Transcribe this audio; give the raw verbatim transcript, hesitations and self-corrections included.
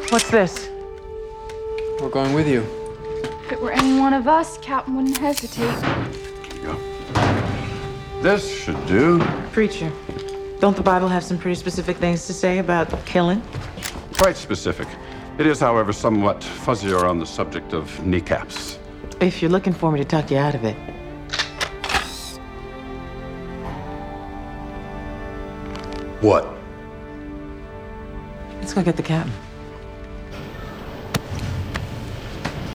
What's this? We're going with you. If it were any one of us, Captain wouldn't hesitate. There you go. This should do. Preacher, don't the Bible have some pretty specific things to say about killing? Quite specific. It is, however, somewhat fuzzier on the subject of kneecaps. If you're looking for me to tuck you out of it. What? Let's go get the captain.